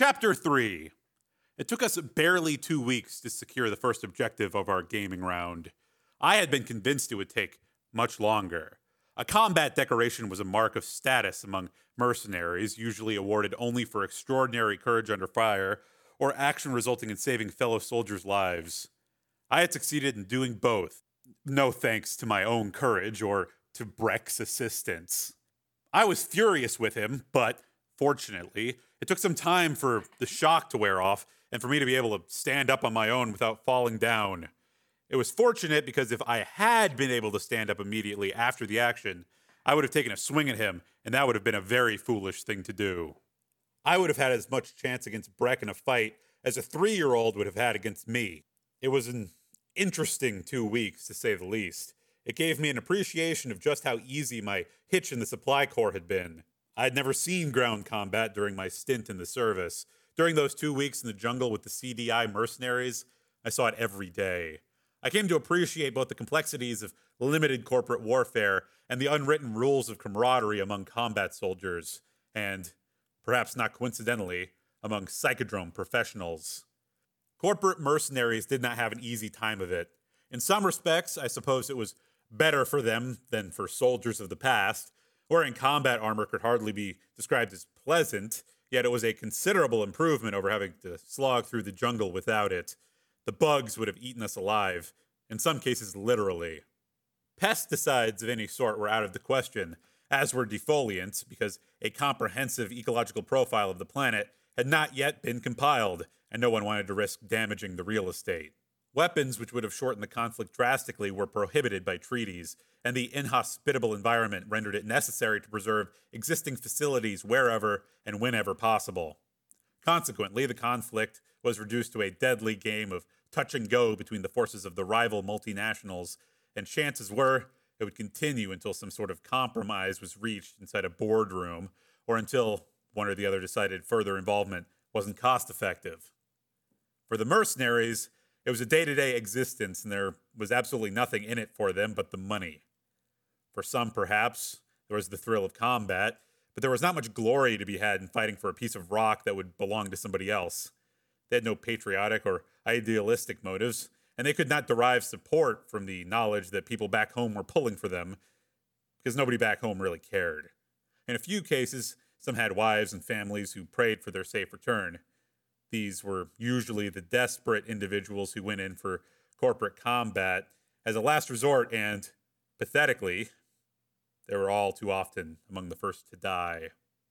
Chapter 3. It took us barely 2 weeks to secure the first objective of our gaming round. I had been convinced it would take much longer. A combat decoration was a mark of status among mercenaries, usually awarded only for extraordinary courage under fire or action resulting in saving fellow soldiers' lives. I had succeeded in doing both, no thanks to my own courage or to Breck's assistance. I was furious with him, but fortunately, it took some time for the shock to wear off and for me to be able to stand up on my own without falling down. It was fortunate because if I had been able to stand up immediately after the action, I would have taken a swing at him, and that would have been a very foolish thing to do. I would have had as much chance against Breck in a fight as a 3-year-old would have had against me. It was an interesting 2 weeks, to say the least. It gave me an appreciation of just how easy my hitch in the supply corps had been. I had never seen ground combat during my stint in the service. During those 2 weeks in the jungle with the CDI mercenaries, I saw it every day. I came to appreciate both the complexities of limited corporate warfare and the unwritten rules of camaraderie among combat soldiers, and, perhaps not coincidentally, among psychodrome professionals. Corporate mercenaries did not have an easy time of it. In some respects, I suppose it was better for them than for soldiers of the past. Wearing combat armor could hardly be described as pleasant, yet it was a considerable improvement over having to slog through the jungle without it. The bugs would have eaten us alive, in some cases literally. Pesticides of any sort were out of the question, as were defoliants, because a comprehensive ecological profile of the planet had not yet been compiled, and no one wanted to risk damaging the real estate. Weapons which would have shortened the conflict drastically were prohibited by treaties, and the inhospitable environment rendered it necessary to preserve existing facilities wherever and whenever possible. Consequently, the conflict was reduced to a deadly game of touch and go between the forces of the rival multinationals, and chances were it would continue until some sort of compromise was reached inside a boardroom, or until one or the other decided further involvement wasn't cost effective. For the mercenaries, it was a day-to-day existence, and there was absolutely nothing in it for them but the money. For some, perhaps, there was the thrill of combat, but there was not much glory to be had in fighting for a piece of rock that would belong to somebody else. They had no patriotic or idealistic motives, and they could not derive support from the knowledge that people back home were pulling for them, because nobody back home really cared. In a few cases, some had wives and families who prayed for their safe return. These were usually the desperate individuals who went in for corporate combat as a last resort, and, pathetically, they were all too often among the first to die.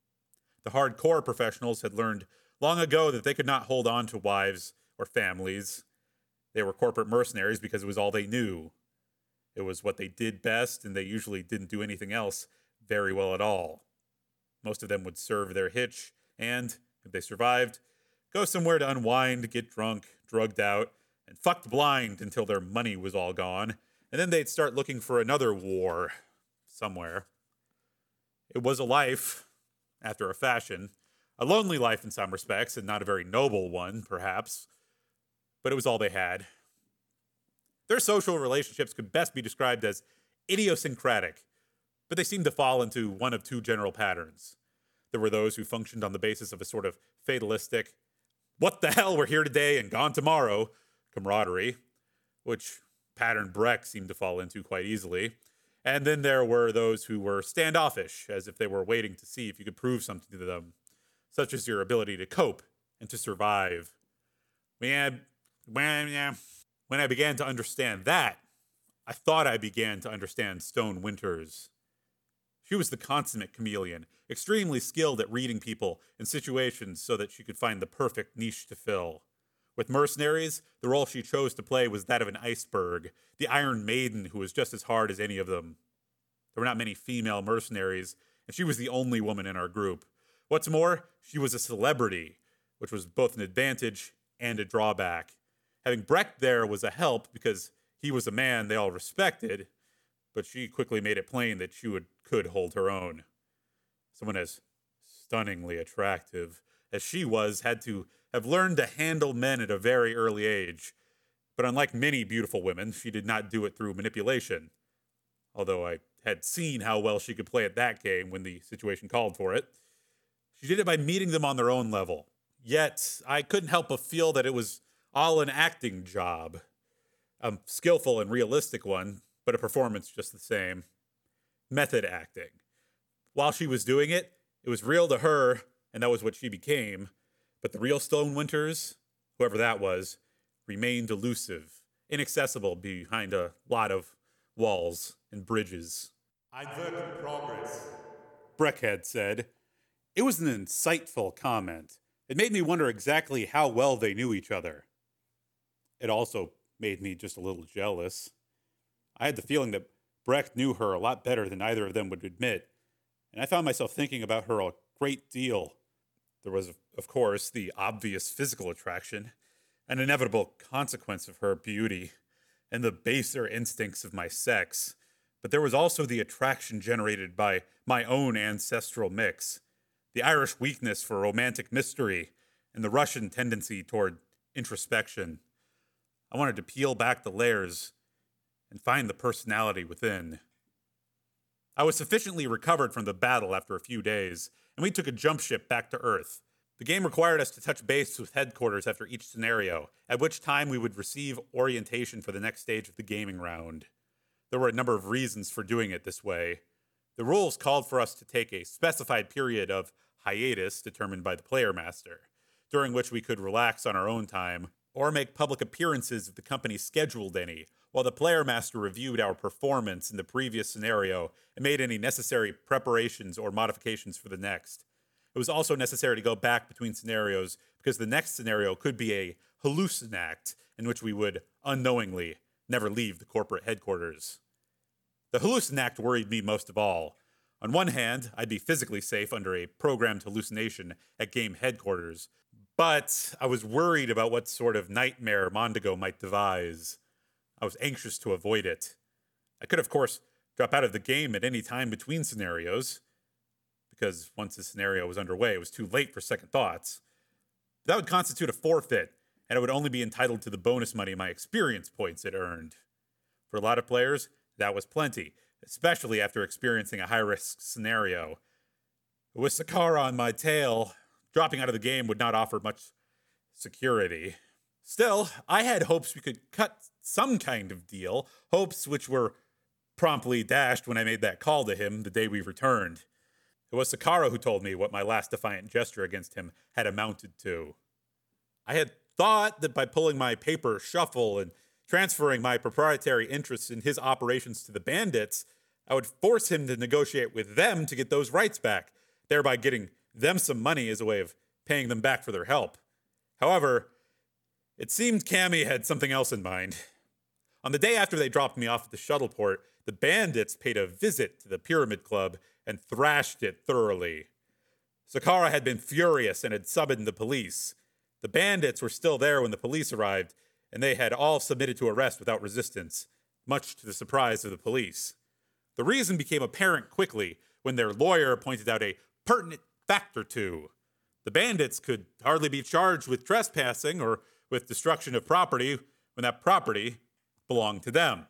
The hardcore professionals had learned long ago that they could not hold on to wives or families. They were corporate mercenaries because it was all they knew. It was what they did best, and they usually didn't do anything else very well at all. Most of them would serve their hitch, and, if they survived, go somewhere to unwind, get drunk, drugged out, and fucked blind until their money was all gone, and then they'd start looking for another war somewhere. It was a life, after a fashion, a lonely life in some respects, and not a very noble one, perhaps, but it was all they had. Their social relationships could best be described as idiosyncratic, but they seemed to fall into one of two general patterns. There were those who functioned on the basis of a sort of fatalistic, what the hell, we're here today and gone tomorrow camaraderie, which pattern Breck seemed to fall into quite easily. And then there were those who were standoffish, as if they were waiting to see if you could prove something to them, such as your ability to cope and to survive. When I began to understand that, I thought I began to understand Stone Winters. She was the consummate chameleon, extremely skilled at reading people and situations so that she could find the perfect niche to fill. With mercenaries, the role she chose to play was that of an iceberg, the Iron Maiden who was just as hard as any of them. There were not many female mercenaries, and she was the only woman in our group. What's more, she was a celebrity, which was both an advantage and a drawback. Having Breck there was a help because he was a man they all respected, but she quickly made it plain that she could hold her own. Someone as stunningly attractive as she was had to have learned to handle men at a very early age. But unlike many beautiful women, she did not do it through manipulation. Although I had seen how well she could play at that game when the situation called for it. She did it by meeting them on their own level, Yet, I couldn't help but feel that it was all an acting job. A skillful and realistic one, but a performance just the same. Method acting. While she was doing it, it was real to her, and that was what she became. But the real Stone Winters, whoever that was, remained elusive, inaccessible behind a lot of walls and bridges. Ein work in progress, Breckhead said. It was an insightful comment. It made me wonder exactly how well they knew each other. It also made me just a little jealous. I had the feeling that Breck knew her a lot better than either of them would admit, and I found myself thinking about her a great deal. There was, of course, the obvious physical attraction, an inevitable consequence of her beauty, and the baser instincts of my sex. But there was also the attraction generated by my own ancestral mix, the Irish weakness for romantic mystery, and the Russian tendency toward introspection. I wanted to peel back the layers and find the personality within. I was sufficiently recovered from the battle after a few days, and we took a jump ship back to Earth. The game required us to touch base with headquarters after each scenario, at which time we would receive orientation for the next stage of the gaming round. There were a number of reasons for doing it this way. The rules called for us to take a specified period of hiatus determined by the player master, during which we could relax on our own time, or make public appearances if the company scheduled any, while the player master reviewed our performance in the previous scenario and made any necessary preparations or modifications for the next. It was also necessary to go back between scenarios because the next scenario could be a hallucinact in which we would, unknowingly, never leave the corporate headquarters. The hallucinact worried me most of all. On one hand, I'd be physically safe under a programmed hallucination at game headquarters, but I was worried about what sort of nightmare Mondigo might devise. I was anxious to avoid it. I could, of course, drop out of the game at any time between scenarios, because once the scenario was underway, it was too late for second thoughts. That would constitute a forfeit, and I would only be entitled to the bonus money my experience points had earned. For a lot of players, that was plenty, especially after experiencing a high-risk scenario. With Sakara on my tail, dropping out of the game would not offer much security. Still, I had hopes we could cut some kind of deal, hopes which were promptly dashed when I made that call to him the day we returned. It was Sakara who told me what my last defiant gesture against him had amounted to. I had thought that by pulling my paper shuffle and transferring my proprietary interests in his operations to the bandits, I would force him to negotiate with them to get those rights back, thereby getting them some money as a way of paying them back for their help. However, it seemed Cammy had something else in mind. On the day after they dropped me off at the shuttle port, the bandits paid a visit to the Pyramid Club and thrashed it thoroughly. Sakara had been furious and had summoned the police. The bandits were still there when the police arrived, and they had all submitted to arrest without resistance, much to the surprise of the police. The reason became apparent quickly when their lawyer pointed out a pertinent fact or two. The bandits could hardly be charged with trespassing or with destruction of property when that property belonged to them.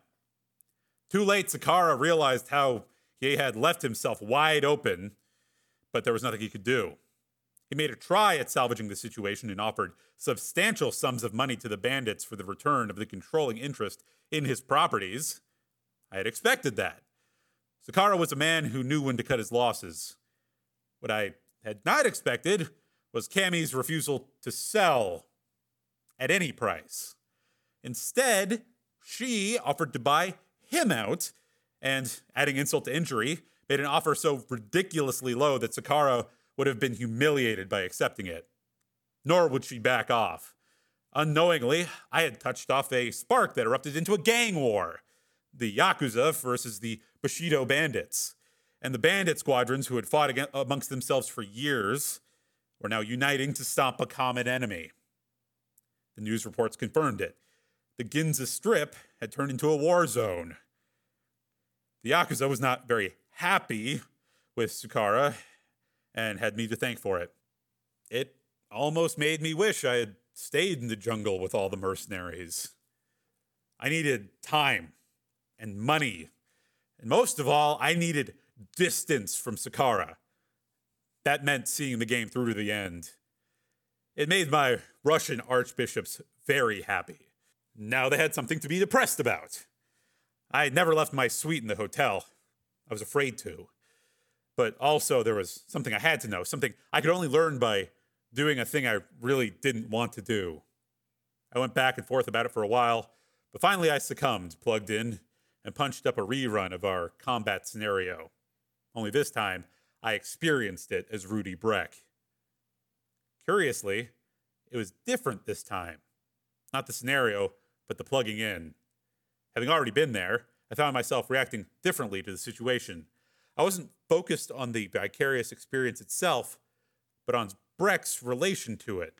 Too late, Sakara realized how he had left himself wide open, but there was nothing he could do. He made a try at salvaging the situation and offered substantial sums of money to the bandits for the return of the controlling interest in his properties. I had expected that. Sakara was a man who knew when to cut his losses. What I had not expected was Cammy's refusal to sell at any price. Instead, she offered to buy him out, and, adding insult to injury, made an offer so ridiculously low that Sakara would have been humiliated by accepting it. Nor would she back off. Unknowingly, I had touched off a spark that erupted into a gang war. The Yakuza versus the Bushido bandits. And the bandit squadrons who had fought amongst themselves for years were now uniting to stop a common enemy. The news reports confirmed it. The Ginza Strip had turned into a war zone. The Yakuza was not very happy with Sakara and had me to thank for it. It almost made me wish I had stayed in the jungle with all the mercenaries. I needed time and money. And most of all, I needed distance from Sakara. That meant seeing the game through to the end. It made my Russian archbishops very happy. Now they had something to be depressed about. I had never left my suite in the hotel. I was afraid to. But also there was something I had to know, something I could only learn by doing a thing I really didn't want to do. I went back and forth about it for a while, but finally I succumbed, plugged in, and punched up a rerun of our combat scenario. Only this time, I experienced it as Rudy Breck. Curiously, it was different this time. Not the scenario, but the plugging in. Having already been there, I found myself reacting differently to the situation. I wasn't focused on the vicarious experience itself, but on Breck's relation to it.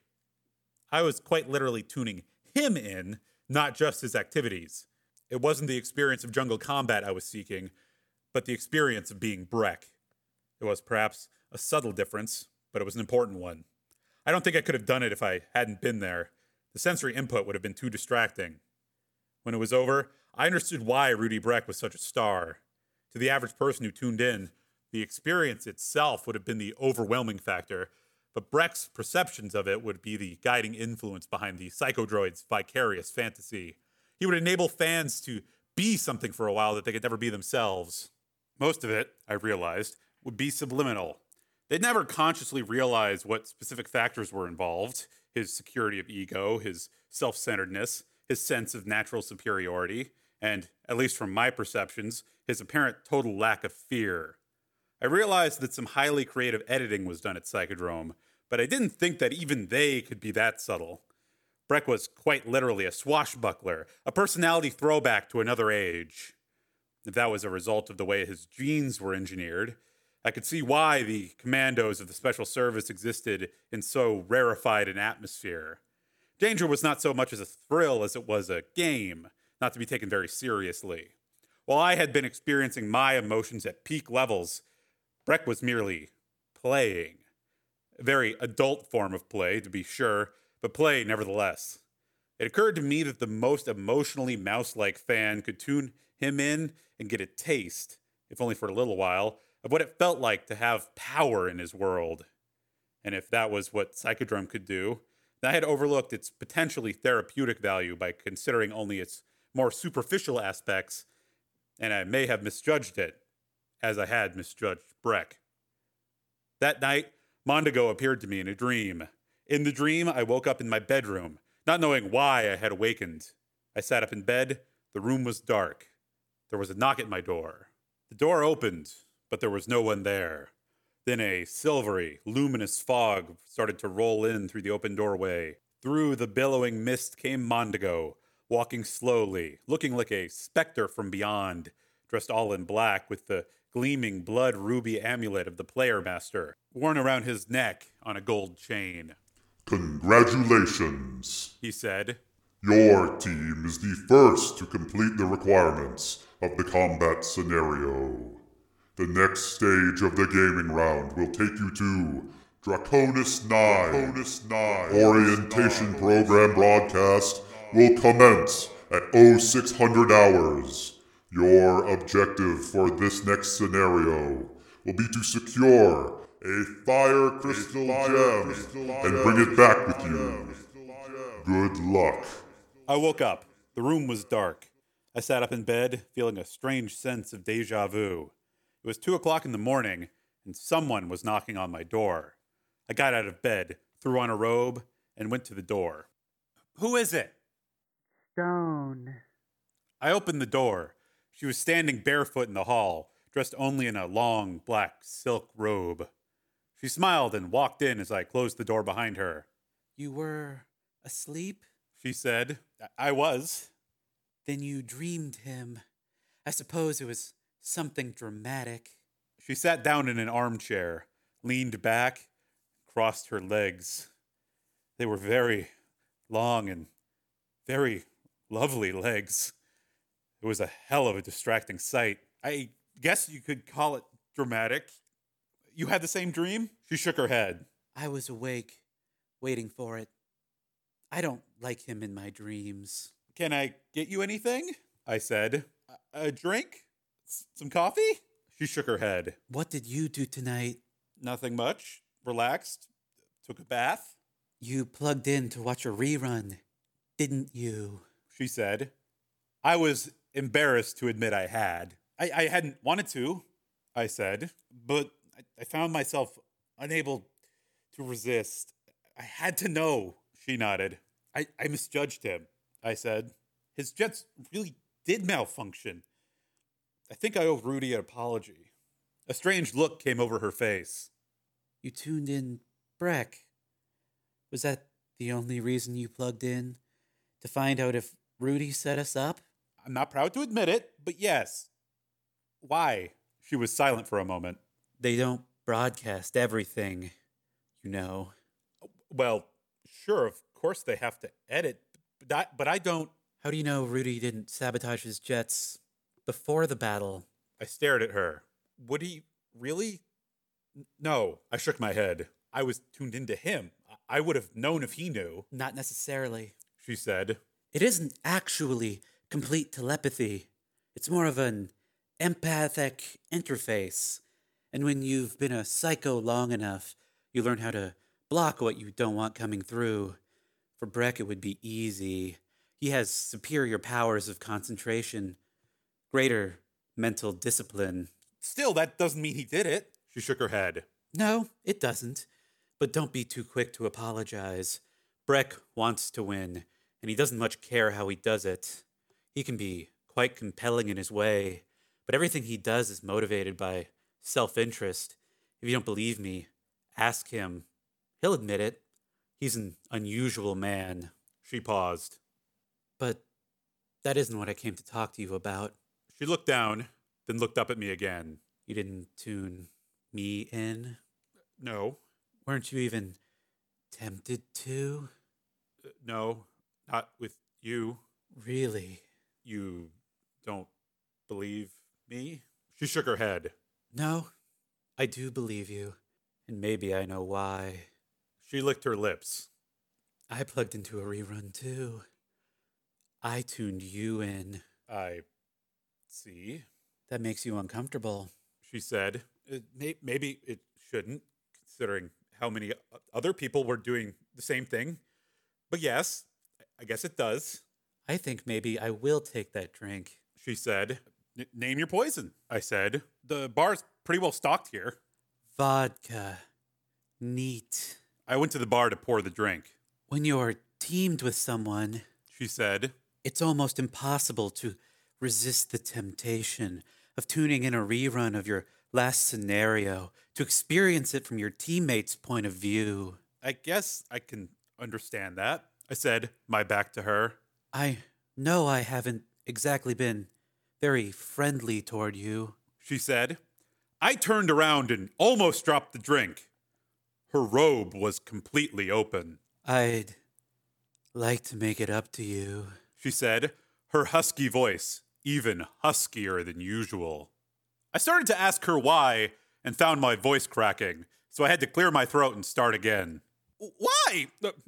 I was quite literally tuning him in, not just his activities. It wasn't the experience of jungle combat I was seeking, but the experience of being Breck. It was perhaps a subtle difference, but it was an important one. I don't think I could have done it if I hadn't been there. The sensory input would have been too distracting. When it was over, I understood why Rudy Breck was such a star. To the average person who tuned in, the experience itself would have been the overwhelming factor, but Breck's perceptions of it would be the guiding influence behind the psychodroid's vicarious fantasy. He would enable fans to be something for a while that they could never be themselves. Most of it, I realized, would be subliminal. They'd never consciously realize what specific factors were involved: his security of ego, his self-centeredness, his sense of natural superiority, and, at least from my perceptions, his apparent total lack of fear. I realized that some highly creative editing was done at Psychodrome, but I didn't think that even they could be that subtle. Breck was quite literally a swashbuckler, a personality throwback to another age. If that was a result of the way his genes were engineered, I could see why the commandos of the Special Service existed in so rarefied an atmosphere. Danger was not so much as a thrill as it was a game, not to be taken very seriously. While I had been experiencing my emotions at peak levels, Breck was merely playing. A very adult form of play, to be sure, but play nevertheless. It occurred to me that the most emotionally mouse-like fan could tune him in and get a taste, if only for a little while, of what it felt like to have power in his world. And if that was what Psychodrome could do, then I had overlooked its potentially therapeutic value by considering only its more superficial aspects, and I may have misjudged it, as I had misjudged Breck. That night, Mondago appeared to me in a dream. In the dream, I woke up in my bedroom, not knowing why I had awakened. I sat up in bed. The room was dark. There was a knock at my door. The door opened, but there was no one there. Then a silvery, luminous fog started to roll in through the open doorway. Through the billowing mist came Mondago, walking slowly, looking like a specter from beyond, dressed all in black with the gleaming blood ruby amulet of the Player Master worn around his neck on a gold chain. Congratulations, He said. Your team is the first to complete the requirements of the combat scenario. The next stage of the gaming round will take you to Draconis 9. Orientation program broadcast will commence at 0600 hours. Your objective for this next scenario will be to secure a fire crystal gem and bring it back with you. Good luck. I woke up. The room was dark. I sat up in bed, feeling a strange sense of deja vu. It was 2 o'clock in the morning, and someone was knocking on my door. I got out of bed, threw on a robe, and went to the door. Who is it? Stone. I opened the door. She was standing barefoot in the hall, dressed only in a long, black silk robe. She smiled and walked in as I closed the door behind her. You were asleep? She said. I was. Then you dreamed him. I suppose it was something dramatic. She sat down in an armchair, leaned back, crossed her legs. They were very long and very lovely legs. It was a hell of a distracting sight. I guess you could call it dramatic. You had the same dream? She shook her head. I was awake, waiting for it. I don't like him in my dreams. Can I get you anything? I said. A drink? Some coffee? She shook her head. What did you do tonight? Nothing much. Relaxed. Took a bath. You plugged in to watch a rerun, didn't you? She said. I was embarrassed to admit I had. I hadn't wanted to, I said, but I found myself unable to resist. I had to know, she nodded. I misjudged him, I said. His jets really did malfunction. I think I owe Rudy an apology. A strange look came over her face. You tuned in Breck. Was that the only reason you plugged in? To find out if Rudy set us up? I'm not proud to admit it, but yes. Why? She was silent for a moment. They don't broadcast everything, you know. Well, sure, of course they have to edit, but I don't. How do you know Rudy didn't sabotage his jets before the battle? I stared at her. Would he really? No, I shook my head. I was tuned into him. I would have known if he knew, Not necessarily. she said. It isn't actually complete telepathy. It's more of an empathic interface. And when you've been a psycho long enough, you learn how to block what you don't want coming through. For Breck, it would be easy. He has superior powers of concentration, greater mental discipline. Still, that doesn't mean he did it. She shook her head. No, it doesn't. But don't be too quick to apologize. Breck wants to win, and he doesn't much care how he does it. He can be quite compelling in his way, but everything he does is motivated by self-interest. If you don't believe me, ask him. He'll admit it. He's an unusual man. She paused. But that isn't what I came to talk to you about. She looked down, then looked up at me again. You didn't tune me in? No. Weren't you even tempted to? No, not with you. Really? You don't believe me? She shook her head. No, I do believe you. And maybe I know why. She licked her lips. I plugged into a rerun too. I tuned you in. I see, That makes you uncomfortable. she said. Maybe it shouldn't, considering how many other people were doing the same thing. But yes, I guess it does, I think maybe I will take that drink. she said. Name your poison, I said. The bar's pretty well stocked here. Vodka. Neat. I went to the bar to pour the drink. When you're teamed with someone, She said. it's almost impossible to resist the temptation of tuning in a rerun of your last scenario to experience it from your teammate's point of view. I guess I can understand that, I said, my back to her. I know I haven't exactly been very friendly toward you. She said. I turned around and almost dropped the drink. Her robe was completely open. I'd like to make it up to you. She said, her husky voice even huskier than usual. I started to ask her why and found my voice cracking, so I had to clear my throat and start again. Why?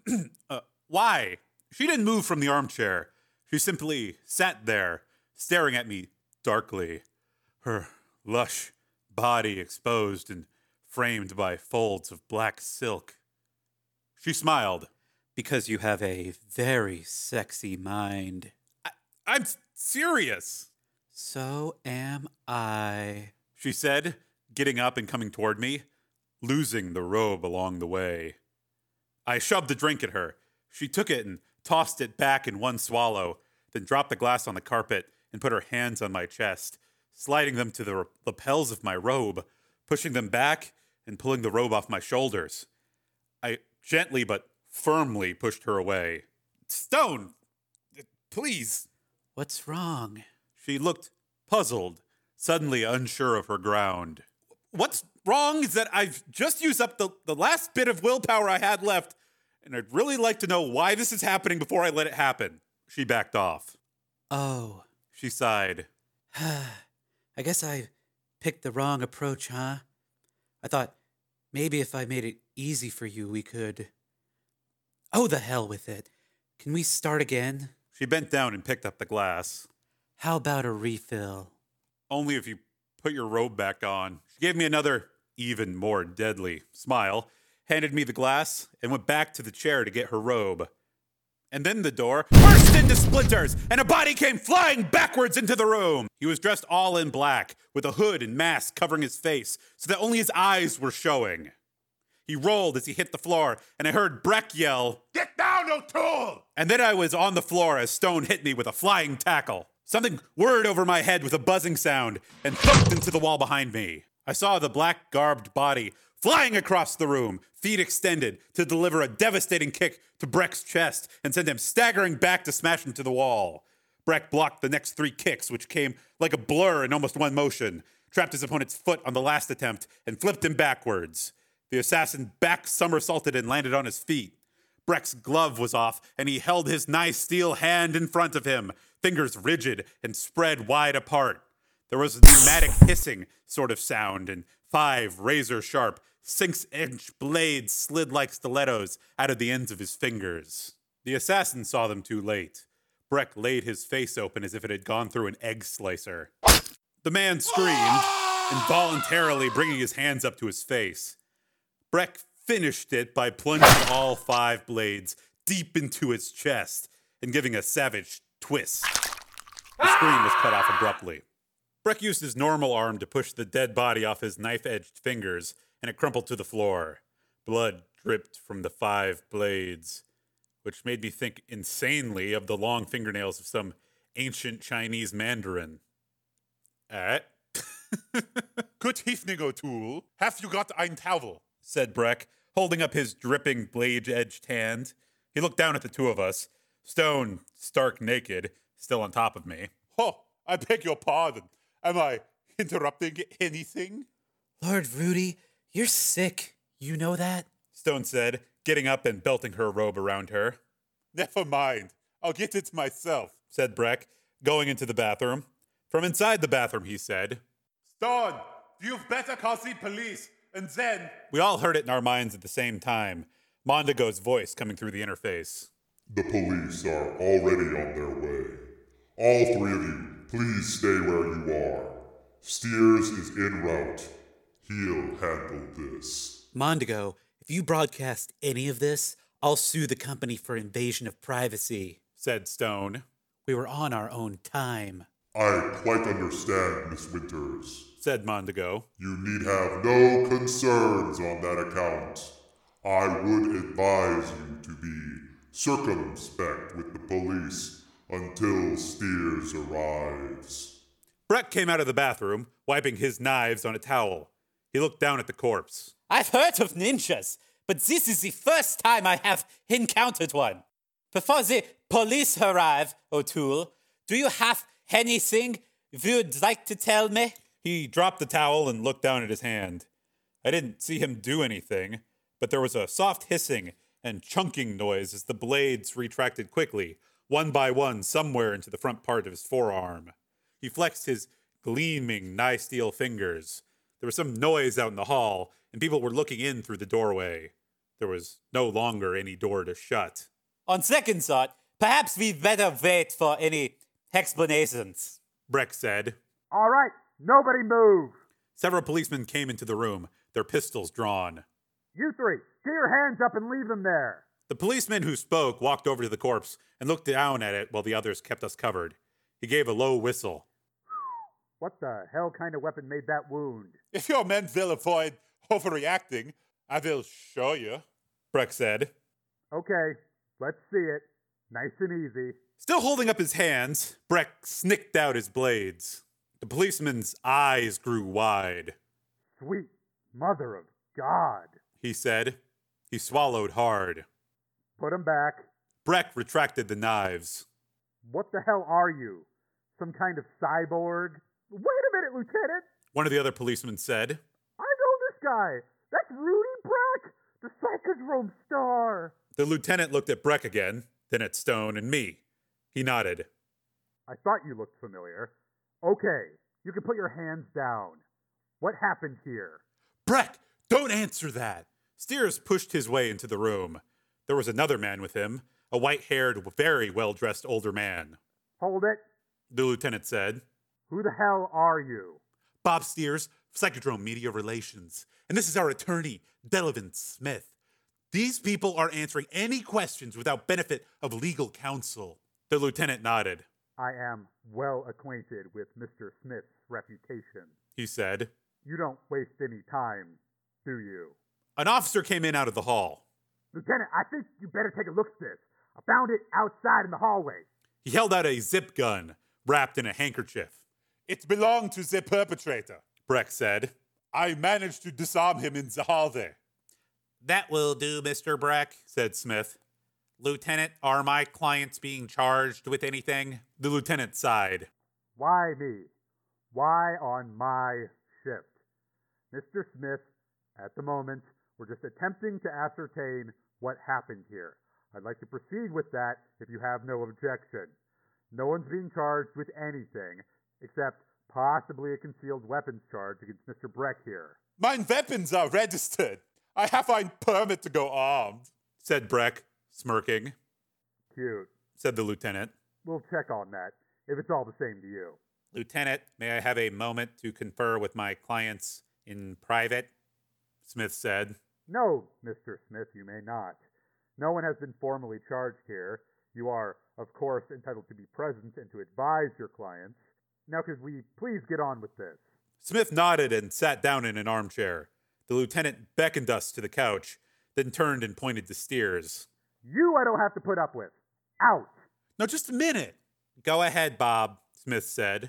Why? She didn't move from the armchair. She simply sat there, staring at me darkly, her lush body exposed and framed by folds of black silk. She smiled. Because you have a very sexy mind. I'm serious, So am I. she said, getting up and coming toward me, losing the robe along the way. I shoved the drink at her. She took it and tossed it back in one swallow, then dropped the glass on the carpet and put her hands on my chest, sliding them to the lapels of my robe, pushing them back and pulling the robe off my shoulders. I gently but firmly pushed her away. Stone, please. What's wrong? She looked puzzled, suddenly unsure of her ground. What's wrong is that I've just used up the last bit of willpower I had left, and I'd really like to know why this is happening before I let it happen. She backed off. Oh, She sighed. I guess I picked the wrong approach, huh? I thought maybe if I made it easy for you, we could. Oh, the hell with it. Can we start again? She bent down and picked up the glass. How about a refill? Only if you put your robe back on. She gave me another, even more deadly smile handed me the glass, and went back to the chair to get her robe. And then the door burst into splinters, and a body came flying backwards into the room. He was dressed all in black, with a hood and mask covering his face, so that only his eyes were showing. He rolled as he hit the floor, and I heard Breck yell, "Get down, O'Toole!" And then I was on the floor as Stone hit me with a flying tackle. Something whirred over my head with a buzzing sound and thumped into the wall behind me. I saw the black-garbed body flying across the room, feet extended, to deliver a devastating kick to Breck's chest and send him staggering back to smash into the wall. Breck blocked the next 3 kicks, which came like a blur in almost one motion, trapped his opponent's foot on the last attempt, and flipped him backwards. The assassin back somersaulted and landed on his feet. Breck's glove was off, and he held his nice steel hand in front of him, fingers rigid and spread wide apart. There was a pneumatic hissing sort of sound, and 5 razor-sharp, 6-inch blades slid like stilettos out of the ends of his fingers. The assassin saw them too late. Breck laid his face open as if it had gone through an egg slicer. The man screamed, involuntarily bringing his hands up to his face. Breck finished it by plunging all 5 blades deep into his chest and giving a savage twist. The scream was cut off abruptly. Breck used his normal arm to push the dead body off his knife-edged fingers, and it crumpled to the floor. Blood dripped from the 5 blades, which made me think insanely of the long fingernails of some ancient Chinese mandarin. Good evening, O'Toole. Have you got ein Towel? Said Breck, holding up his dripping blade-edged hand. He looked down at the 2 of us, Stone, stark naked, still on top of me. Oh, I beg your pardon. Am I interrupting anything? Lord Rudy, you're sick. You know that? Stone said, getting up and belting her robe around her. Never mind. I'll get it myself, said Breck, going into the bathroom. From inside the bathroom, he said, Stone, you've better call the police, and then... We all heard it in our minds at the same time, Mondigo's voice coming through the interface. The police are already on their way. All 3 of you, please stay where you are. Steers is en route. He'll handle this. Mondigo, if you broadcast any of this, I'll sue the company for invasion of privacy, said Stone. We were on our own time. I quite understand, Miss Winters, said Mondigo. You need have no concerns on that account. I would advise you to be circumspect with the police until Steers arrives. Breck came out of the bathroom, wiping his knives on a towel. He looked down at the corpse. I've heard of ninjas, but this is the first time I have encountered one. Before the police arrive, O'Toole, do you have anything you'd like to tell me? He dropped the towel and looked down at his hand. I didn't see him do anything, but there was a soft hissing and chunking noise as the blades retracted quickly, one by one, somewhere into the front part of his forearm. He flexed his gleaming nigh-steel fingers. There was some noise out in the hall, and people were looking in through the doorway. There was no longer any door to shut. On second thought, perhaps we'd better wait for any explanations, Breck said. All right, nobody move. Several policemen came into the room, their pistols drawn. You 3, get your hands up and leave them there. The policeman who spoke walked over to the corpse and looked down at it while the others kept us covered. He gave a low whistle. What the hell kind of weapon made that wound? If your men will avoid overreacting, I will show you, Breck said. Okay, let's see it. Nice and easy. Still holding up his hands, Breck snicked out his blades. The policeman's eyes grew wide. Sweet mother of God, he said. He swallowed hard. Put them back. Breck retracted the knives. What the hell are you? Some kind of cyborg? Wait a minute, Lieutenant! One of the other policemen said. I know this guy! That's Rudy Breck, the Psychodrome star! The lieutenant looked at Breck again, then at Stone and me. He nodded. I thought you looked familiar. Okay, you can put your hands down. What happened here? Breck, don't answer that! Steers pushed his way into the room. There was another man with him, a white-haired, very well-dressed older man. Hold it, the lieutenant said. Who the hell are you? Bob Steers, Psychodrome Media Relations. And this is our attorney, Delavan Smith. These people are answering any questions without benefit of legal counsel. The lieutenant nodded. I am well acquainted with Mr. Smith's reputation. He said. You don't waste any time, do you? An officer came in out of the hall. Lieutenant, I think you better take a look at this. I found it outside in the hallway. He held out a zip gun wrapped in a handkerchief. It belonged to the perpetrator. Breck said. I managed to disarm him in the hallway. That will do, Mr. Breck, said Smith. Lieutenant, are my clients being charged with anything? The lieutenant sighed. Why me? Why on my shift? Mr. Smith, at the moment, we're just attempting to ascertain what happened here. I'd like to proceed with that if you have no objection. No one's being charged with anything except possibly a concealed weapons charge against Mr. Breck here. Mine weapons are registered. I have a permit to go armed, said Breck, smirking. Cute, said the lieutenant. We'll check on that, if it's all the same to you. Lieutenant, may I have a moment to confer with my clients in private? Smith said. No, Mr. Smith, you may not. No one has been formally charged here. You are, of course, entitled to be present and to advise your clients. Now, could we please get on with this? Smith nodded and sat down in an armchair. The lieutenant beckoned us to the couch, then turned and pointed to Steers. You I don't have to put up with. Out! No, just a minute. Go ahead, Bob, Smith said.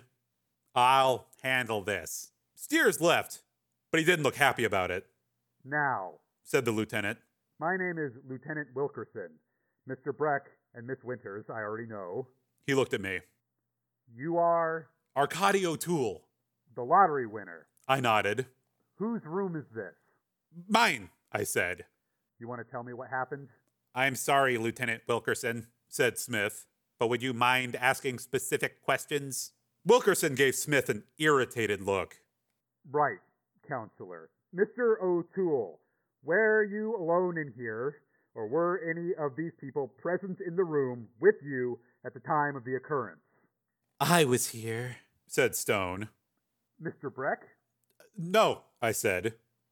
I'll handle this. Steers left, but he didn't look happy about it. Now, said the lieutenant. My name is Lieutenant Wilkerson. Mr. Breck and Miss Winters, I already know. He looked at me. You are? Arcady O'Toole. The lottery winner. I nodded. Whose room is this? Mine, I said. You want to tell me what happened? I'm sorry, Lieutenant Wilkerson, said Smith, but would you mind asking specific questions? Wilkerson gave Smith an irritated look. Right, Counselor. Mr. O'Toole, were you alone in here, or were any of these people present in the room with you at the time of the occurrence? I was here, said Stone. Mr. Breck? No, I said.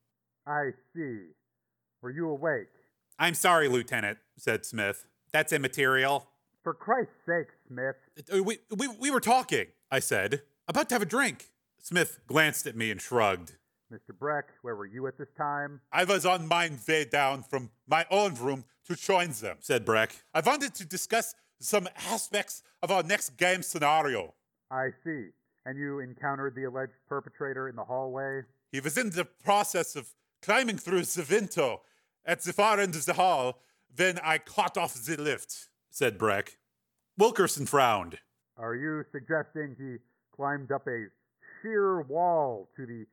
I see. Were you awake? I'm sorry, Lieutenant, said Smith. That's immaterial. For Christ's sake, Smith. We were talking, I said. About to have a drink. Smith glanced at me and shrugged. Mr. Breck, where were you at this time? I was on my way down from my own room to join them, said Breck. I wanted to discuss some aspects of our next game scenario. I see. And you encountered the alleged perpetrator in the hallway? He was in the process of climbing through the window at the far end of the hall. Then I caught off the lift, said Breck. Wilkerson frowned. Are you suggesting he climbed up a sheer wall to the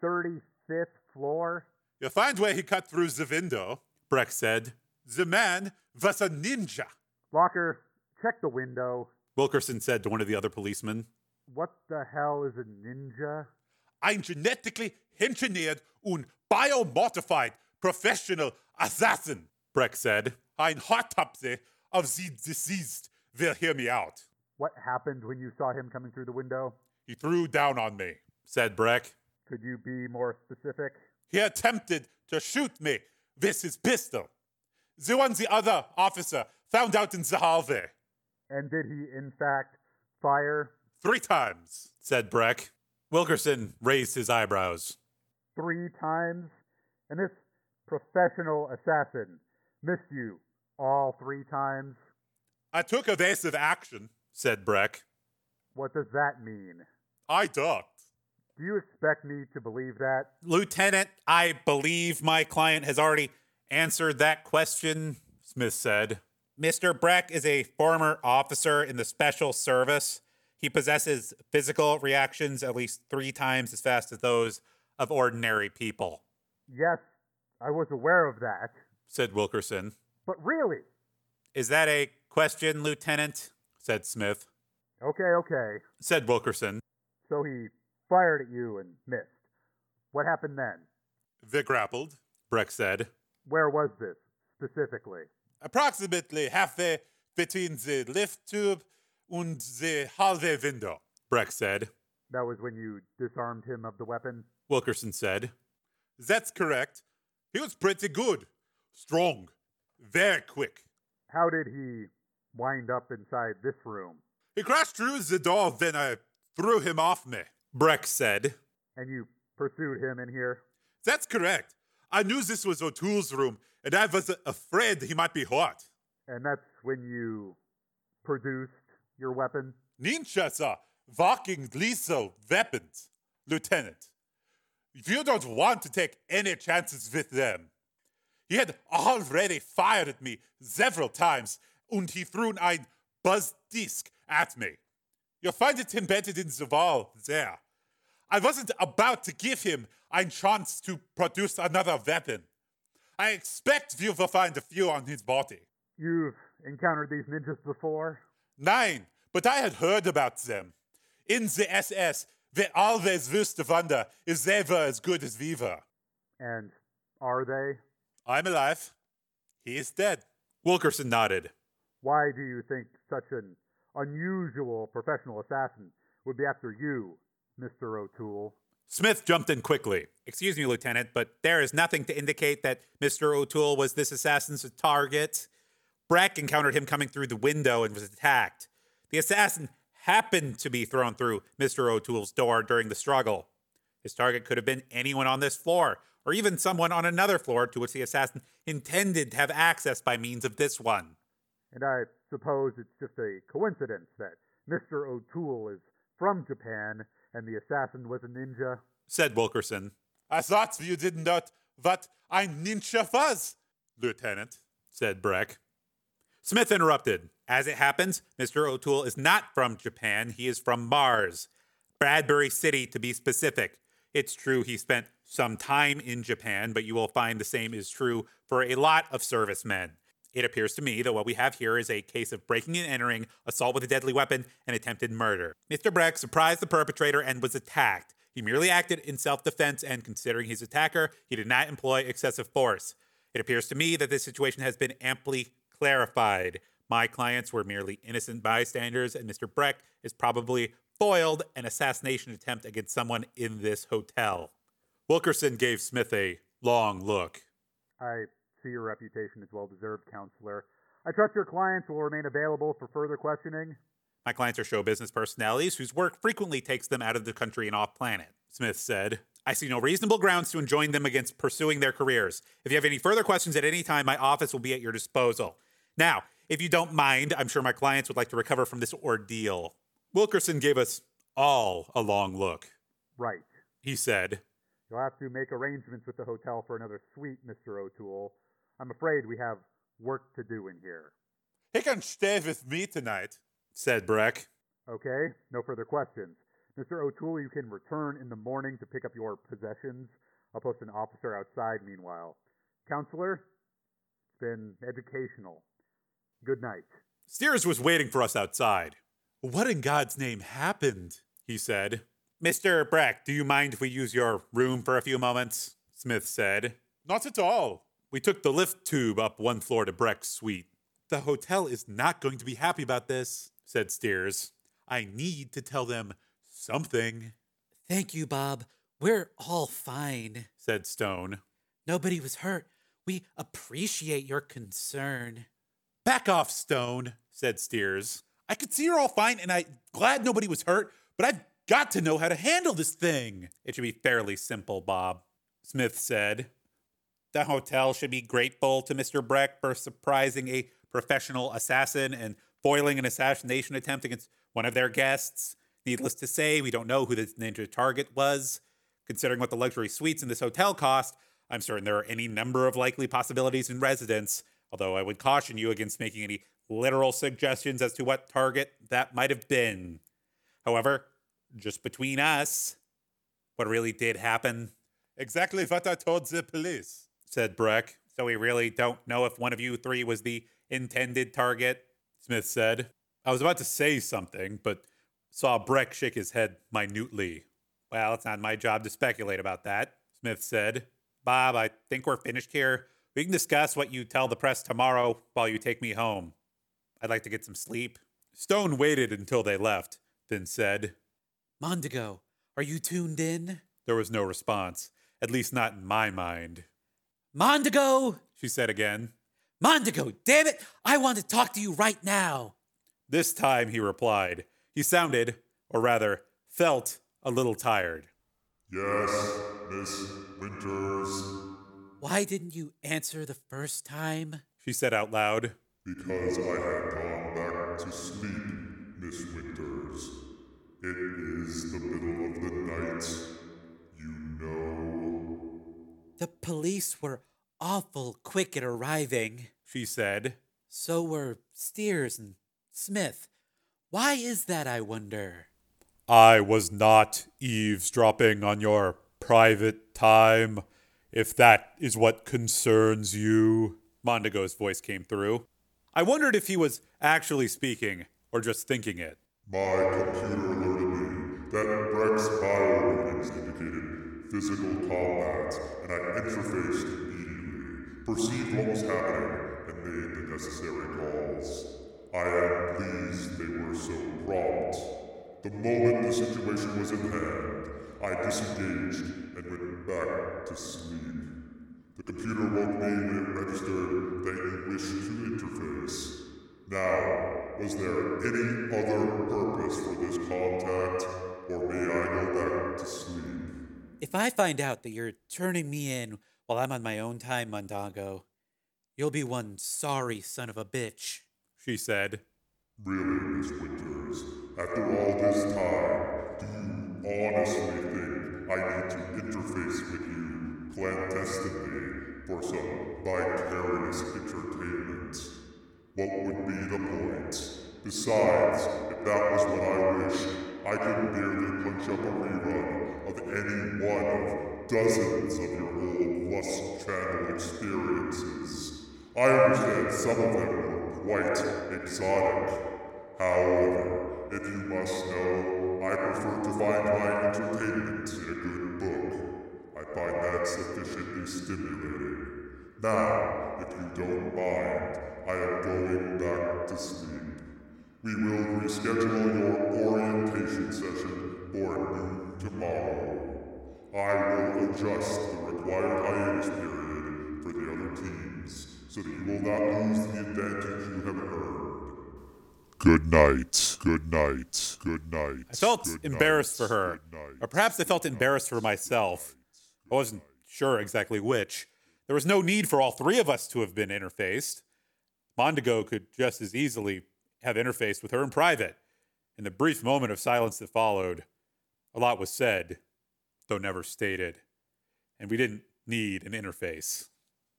35th floor? You'll find where he cut through the window, Breck said. The man was a ninja. Locker, check the window, Wilkerson said to one of the other policemen. What the hell is a ninja? Ein genetically engineered und biomodified professional assassin, Breck said. Ein autopsy of the deceased will hear me out. What happened when you saw him coming through the window? He threw down on me, said Breck. Could you be more specific? He attempted to shoot me with his pistol. The one the other officer found out in the hallway. And did he, in fact, fire? 3 times, said Breck. Wilkerson raised his eyebrows. 3 times? And this professional assassin missed you all 3 times? I took evasive action, said Breck. What does that mean? I ducked. Do you expect me to believe that? Lieutenant, I believe my client has already answered that question, Smith said. Mr. Breck is a former officer in the Special Service. He possesses physical reactions at least 3 times as fast as those of ordinary people. Yes, I was aware of that, said Wilkerson. But really? Is that a question, Lieutenant? Said Smith. Okay, said Wilkerson. So he fired at you and missed. What happened then? They grappled, Breck said. Where was this, specifically? Approximately halfway between the lift tube and the hallway window, Breck said. That was when you disarmed him of the weapon? Wilkerson said. That's correct. He was pretty good. Strong. Very quick. How did he wind up inside this room? He crashed through the door, then I threw him off me. Breck said. And you pursued him in here? That's correct. I knew this was O'Toole's room, and I was afraid he might be hurt. And that's when you produced your weapon? Ninjas are walking lethal weapons, Lieutenant. You don't want to take any chances with them. He had already fired at me several times, and he threw ein buzz disc at me. You'll find it embedded in the wall there. I wasn't about to give him a chance to produce another weapon. I expect you will find a few on his body. You've encountered these ninjas before? Nein, but I had heard about them. In the SS, they always used to wonder if they were as good as we were. And are they? I'm alive. He is dead. Wilkerson nodded. Why do you think such an unusual professional assassin would be after you, Mr. O'Toole? Smith jumped in quickly. Excuse me, Lieutenant, but there is nothing to indicate that Mr. O'Toole was this assassin's target. Breck encountered him coming through the window and was attacked. The assassin happened to be thrown through Mr. O'Toole's door during the struggle. His target could have been anyone on this floor, or even someone on another floor to which the assassin intended to have access by means of this one. And I suppose it's just a coincidence that Mr. O'Toole is from Japan and the assassin was a ninja? Said Wilkerson. I thought you didn't know what a ninja was, Lieutenant, said Breck. Smith interrupted. As it happens, Mr. O'Toole is not from Japan. He is from Mars. Bradbury City, to be specific. It's true he spent some time in Japan, but you will find the same is true for a lot of servicemen. It appears to me that what we have here is a case of breaking and entering, assault with a deadly weapon, and attempted murder. Mr. Breck surprised the perpetrator and was attacked. He merely acted in self-defense, and considering his attacker, he did not employ excessive force. It appears to me that this situation has been amply clarified. My clients were merely innocent bystanders, and Mr. Breck is probably foiled an assassination attempt against someone in this hotel. Wilkerson gave Smith a long look. I see your reputation is well-deserved, Counselor. I trust your clients will remain available for further questioning. My clients are show business personalities whose work frequently takes them out of the country and off-planet, Smith said. I see no reasonable grounds to enjoin them against pursuing their careers. If you have any further questions at any time, my office will be at your disposal. Now, if you don't mind, I'm sure my clients would like to recover from this ordeal. Wilkerson gave us all a long look. Right, he said. You'll have to make arrangements with the hotel for another suite, Mr. O'Toole. I'm afraid we have work to do in here. He can stay with me tonight, said Breck. Okay, no further questions. Mr. O'Toole, you can return in the morning to pick up your possessions. I'll post an officer outside meanwhile. Counselor, it's been educational. Good night. Steers was waiting for us outside. What in God's name happened? He said. Mr. Breck, do you mind if we use your room for a few moments? Smith said. Not at all. We took the lift tube up one floor to Breck's suite. The hotel is not going to be happy about this, said Steers. I need to tell them something. Thank you, Bob. We're all fine, said Stone. Nobody was hurt. We appreciate your concern. Back off, Stone, said Steers. I could see you're all fine, and I'm glad nobody was hurt, but I've got to know how to handle this thing. It should be fairly simple, Bob, Smith said. The hotel should be grateful to Mr. Breck for surprising a professional assassin and foiling an assassination attempt against one of their guests. Needless to say, we don't know who this ninja target was. Considering what the luxury suites in this hotel cost, I'm certain there are any number of likely possibilities in residence, although I would caution you against making any literal suggestions as to what target that might have been. However, just between us, what really did happen? Exactly what I told the police, said Breck. So we really don't know if one of you three was the intended target, Smith said. I was about to say something, but saw Breck shake his head minutely. Well, it's not my job to speculate about that, Smith said. Bob, I think we're finished here. We can discuss what you tell the press tomorrow while you take me home. I'd like to get some sleep. Stone waited until they left, then said, Mondigo, are you tuned in? There was no response, at least not in my mind. Mondigo, she said again. Mondigo, damn it! I want to talk to you right now. This time he replied. He sounded, or rather, felt a little tired. Yes, Miss Winters. Why didn't you answer the first time? She said out loud. Because I had gone back to sleep, Miss Winters. It is the middle of the night, you know. The police were awful quick at arriving. She said. So were Steers and Smith. Why is that, I wonder? I was not eavesdropping on your private time, if that is what concerns you. Mondigo's voice came through. I wondered if he was actually speaking or just thinking it. My computer alerted me that Breck's bio readings indicated physical combat, and I interfaced immediately, perceived what was happening, and made the necessary calls. I am pleased they were so prompt. The moment the situation was in hand, I disengaged and went back to sleep. The computer woke me when it registered that you wished to interface. Now, was there any other purpose for this contact, or may I go back to sleep? If I find out that you're turning me in while I'm on my own time, Mondago, you'll be one sorry son of a bitch. She said. Really, Miss Winters, after all this time, do you honestly think I need to interface with you clandestinely for some vicarious entertainment? What would be the point? Besides, if that was what I wished, I could merely punch up a rerun of any one of dozens of your old Lust Channel experiences. I understand some of them were quite exotic. However, if you must know, I prefer to find my entertainment in a good book. I find that sufficiently stimulating. Now, if you don't mind, I am going back to sleep. We will reschedule your orientation session for noon tomorrow. I will adjust the required hiatus period for the other teams, so that you will not lose the advantage you have earned. Good night, good night, good night. I felt good embarrassed night, for her. good night, Or perhaps I felt good embarrassed night, for myself. good I wasn't night. sure exactly which. There was no need for all three of us to have been interfaced. Mondigo could just as easily have interfaced with her in private. In the brief moment of silence that followed, a lot was said, though never stated. And we didn't need an interface,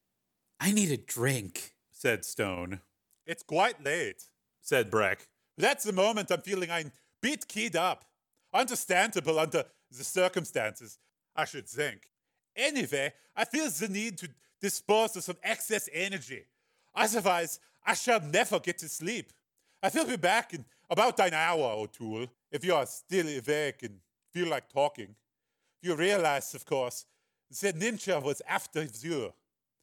I need a drink. said Stone. It's quite late. Said Breck. That's the moment I'm feeling I'm bit keyed up. Understandable under the circumstances, I should think. Anyway, I feel the need to dispose of some excess energy. Otherwise, I shall never get to sleep. I will be back in about an hour, O'Toole, if you are still awake and feel like talking. You realize, of course, that Ninja was after you.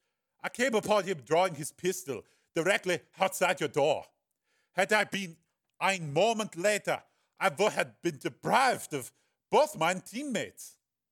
I came upon him drawing his pistol directly outside your door. Had I been a moment later, I would have been deprived of both my teammates.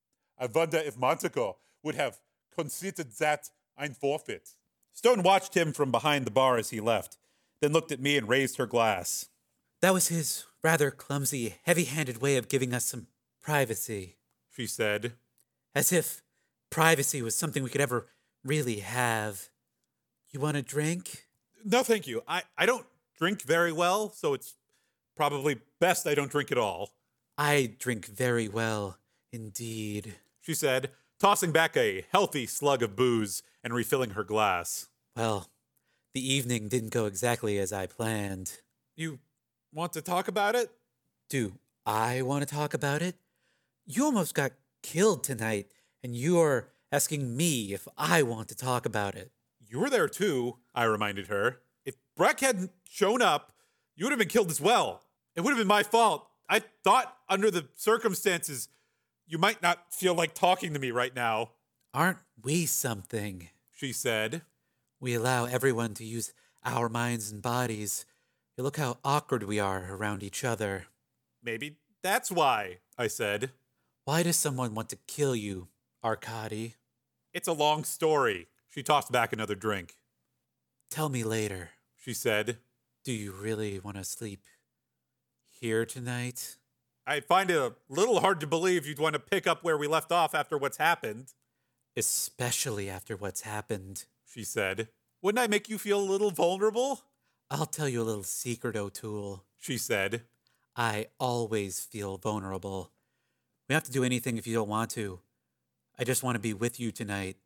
I wonder if Montague would have considered that a forfeit. Stone watched him from behind the bar as he left, then looked at me and raised her glass. That was his rather clumsy, heavy-handed way of giving us some privacy. She said. As if privacy was something we could ever really have. You want a drink? No, thank you. I don't drink very well, so it's probably best I don't drink at all, I drink very well, indeed. she said, tossing back a healthy slug of booze and refilling her glass. Well, the evening didn't go exactly as I planned. You want to talk about it? Do I want to talk about it? You almost got killed tonight, and you're asking me if I want to talk about it. You were there too, I reminded her. If Breck hadn't shown up, you would have been killed as well. It would have been my fault. I thought under the circumstances, you might not feel like talking to me right now, Aren't we something? she said. We allow everyone to use our minds and bodies. You look how awkward we are around each other. Maybe that's why, I said. Why does someone want to kill you, Arkady? It's a long story, She tossed back another drink. Tell me later. She said, Do you really want to sleep here tonight? I find it a little hard to believe you'd want to pick up where we left off after what's happened, Especially after what's happened. she said. Wouldn't I make you feel a little vulnerable? I'll tell you a little secret, O'Toole. She said. I always feel vulnerable. We don't have to do anything if you don't want to. I just want to be with you tonight.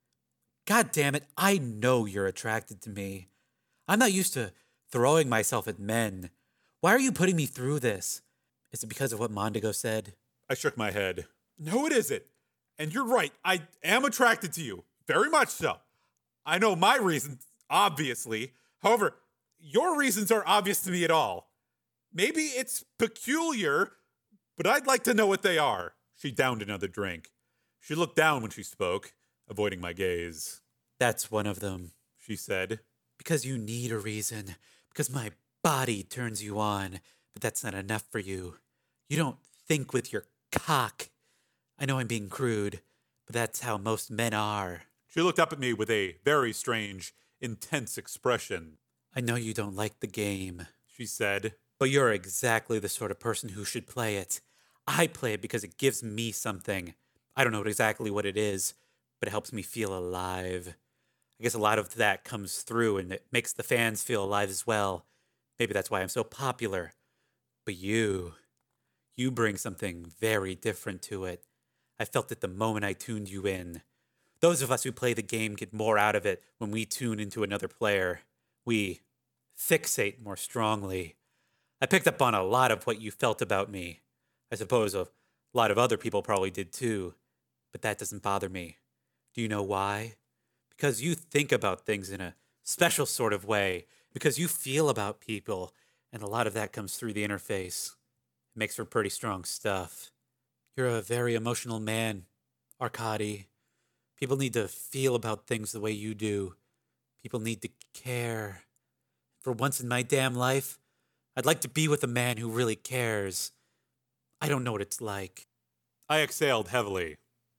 God damn it, I know you're attracted to me. I'm not used to throwing myself at men. Why are you putting me through this? Is it because of what Mondigo said? I shook my head. No, it isn't. And you're right. I am attracted to you. Very much so. I know my reasons, obviously. However, your reasons aren't obvious to me at all. Maybe it's peculiar, but I'd like to know what they are. She downed another drink. She looked down when she spoke, avoiding my gaze. That's one of them. She said. Because you need a reason. Because my body turns you on. But that's not enough for you. You don't think with your cock. I know I'm being crude, but that's how most men are. She looked up at me with a very strange, intense expression. I know you don't like the game, She said. but you're exactly the sort of person who should play it. I play it because it gives me something. I don't know exactly what it is, but it helps me feel alive. I guess a lot of that comes through and it makes the fans feel alive as well. Maybe that's why I'm so popular. But you bring something very different to it. I felt it the moment I tuned you in. Those of us who play the game get more out of it when we tune into another player. We fixate more strongly. I picked up on a lot of what you felt about me. I suppose a lot of other people probably did too. But that doesn't bother me. Do you know why? Because you think about things in a special sort of way. Because you feel about people. And a lot of that comes through the interface. It makes for pretty strong stuff. You're a very emotional man, Arkady. People need to feel about things the way you do. People need to care. For once in my damn life, I'd like to be with a man who really cares. I don't know what it's like. I exhaled heavily.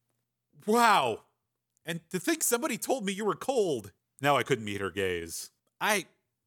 Wow! And to think somebody told me you were cold. Now I couldn't meet her gaze. I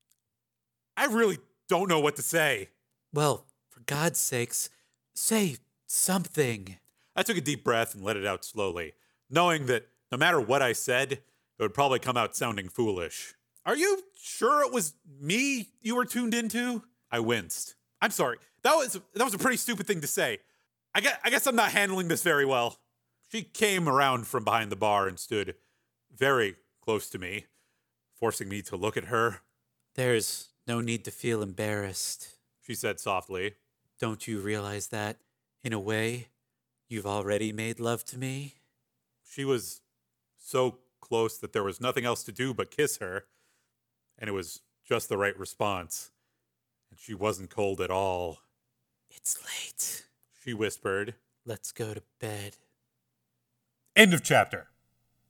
really don't know what to say. Well, for God's sakes, say something. I took a deep breath and let it out slowly, knowing that no matter what I said, it would probably come out sounding foolish. Are you sure it was me you were tuned into? I winced. I'm sorry. That was a pretty stupid thing to say. I guess I'm not handling this very well. She came around from behind the bar and stood very close to me, forcing me to look at her. There's no need to feel embarrassed. She said softly. Don't you realize that, in a way, you've already made love to me? She was so close that there was nothing else to do but kiss her, and it was just the right response. And she wasn't cold at all. It's late. She whispered. Let's go to bed. End of chapter.